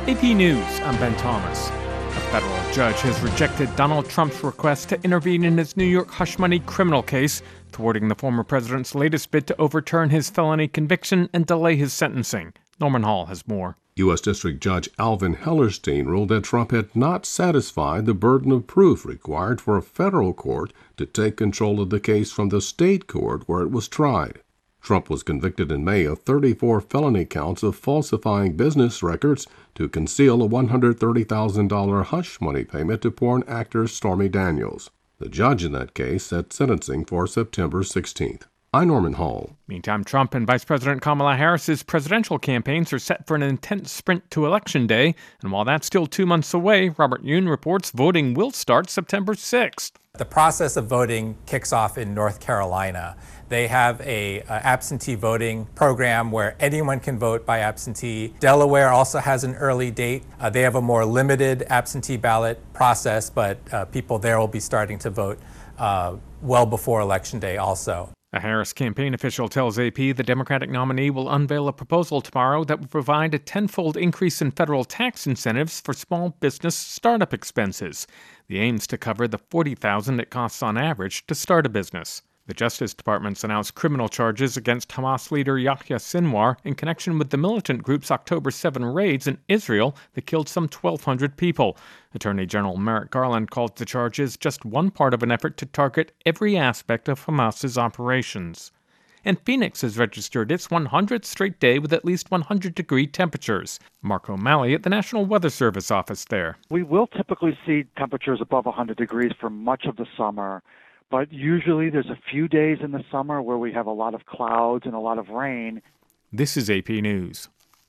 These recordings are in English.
AP News, I'm Ben Thomas. A federal judge has rejected Donald Trump's request to intervene in his New York hush money criminal case, thwarting the former president's latest bid to overturn his felony conviction and delay his sentencing. Norman Hall has more. U.S. District Judge Alvin Hellerstein ruled that Trump had not satisfied the burden of proof required for a federal court to take control of the case from the state court where it was tried. Trump was convicted in May of 34 felony counts of falsifying business records to conceal a $130,000 hush money payment to porn actor Stormy Daniels. The judge in that case set sentencing for September 16th. I'm Norman Hall. Meantime, Trump and Vice President Kamala Harris's presidential campaigns are set for an intense sprint to Election Day. And while that's still 2 months away, Robert Yoon reports voting will start September 6th. The process of voting kicks off in North Carolina. They have a absentee voting program where anyone can vote by absentee. Delaware also has an early date. They have a more limited absentee ballot process, but people there will be starting to vote well before Election Day also. A Harris campaign official tells AP the Democratic nominee will unveil a proposal tomorrow that will provide a tenfold increase in federal tax incentives for small business startup expenses. The aim's to cover the $40,000 it costs on average to start a business. The Justice Department's announced criminal charges against Hamas leader Yahya Sinwar in connection with the militant group's October 7 raids in Israel that killed some 1,200 people. Attorney General Merrick Garland called the charges just one part of an effort to target every aspect of Hamas's operations. And Phoenix has registered its 100th straight day with at least 100-degree temperatures. Mark O'Malley at the National Weather Service office there. We will typically see temperatures above 100 degrees for much of the summer. But usually there's a few days in the summer where we have a lot of clouds and a lot of rain. This is AP News.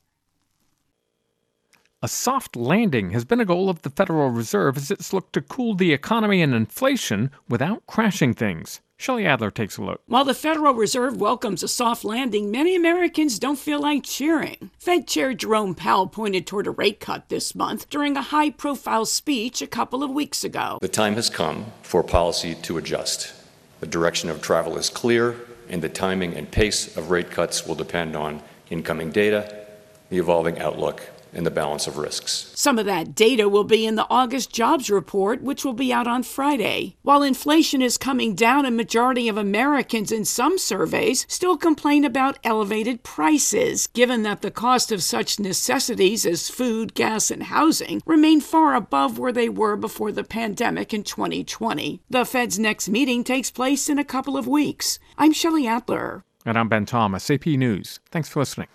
A soft landing has been a goal of the Federal Reserve as it's looked to cool the economy and inflation without crashing things. Shelley Adler takes a look. While the Federal Reserve welcomes a soft landing, many Americans don't feel like cheering. Fed Chair Jerome Powell pointed toward a rate cut this month during a high-profile speech a couple of weeks ago. The time has come for policy to adjust. The direction of travel is clear, and the timing and pace of rate cuts will depend on incoming data, the evolving outlook, and the balance of risks. Some of that data will be in the August jobs report, which will be out on Friday. While inflation is coming down, a majority of Americans in some surveys still complain about elevated prices, given that the cost of such necessities as food, gas, and housing remain far above where they were before the pandemic in 2020. The Fed's next meeting takes place in a couple of weeks. I'm Shelley Adler. And I'm Ben Thomas, AP News. Thanks for listening.